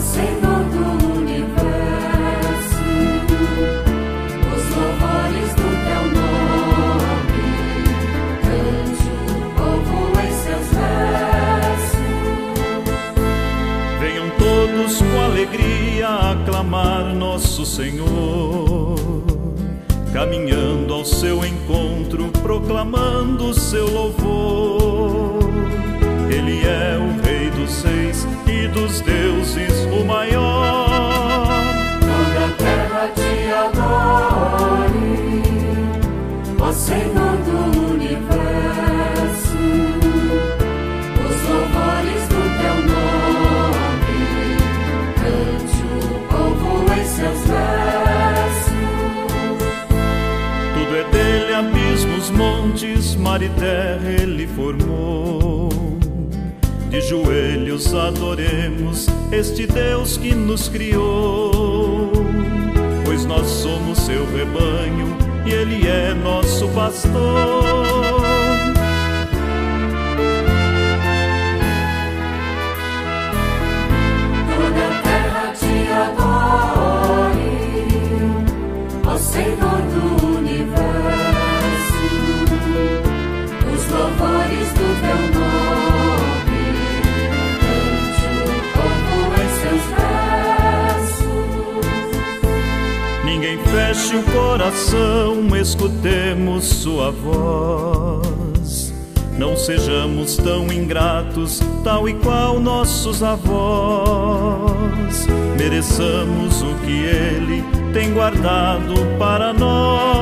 Senhor do universo, os louvores do teu nome, cante o povo em seus versos. Venham todos com alegria aclamar nosso Senhor, caminhando ao seu encontro, proclamando seu louvor. Ele é o Rei dos Reis e dos deuses o maior. Toda a terra te adore, ó Senhor do universo, os louvores do teu nome, cante o povo em seus versos. Tudo é dele, abismos, montes, mar e terra ele formou. De joelhos adoremos este Deus que nos criou, pois nós somos seu rebanho e ele é nosso pastor. Toda a terra te adore, ó Senhor do universo, os louvores do teu nome, cante o povo em seus versos. Ninguém feche o coração, escutemos sua voz. Não sejamos tão ingratos, tal e qual nossos avós. Mereçamos o que ele tem guardado para nós.